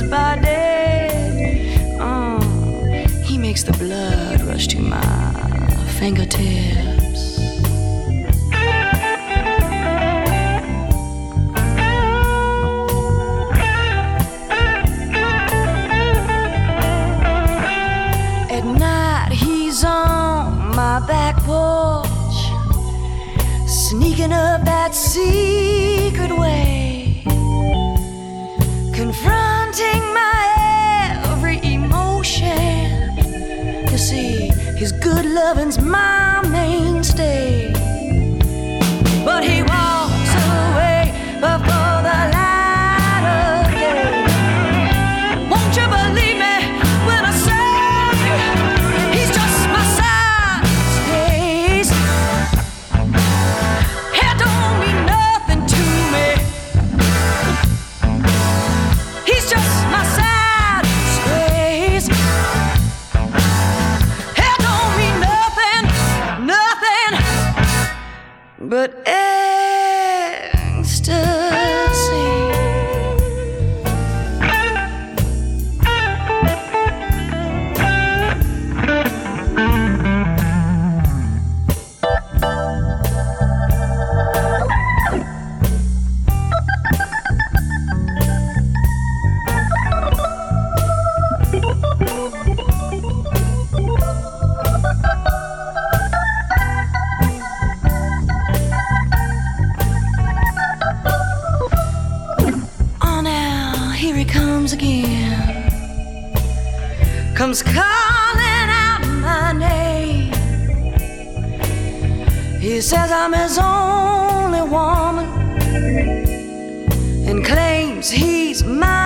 by day. He makes the blood rush to my fingertips. At night he's on my back porch, sneaking up that secret way, confronting my every emotion. You see, his good lovin's my mainstay. But he walks away before the light of day. Won't you believe me when I say he's just my size? It don't mean nothing to me. He's just my side space. It don't mean nothing, nothing but ecstasy. Here he comes again, comes calling out my name. He says I'm his only woman and claims he's mine.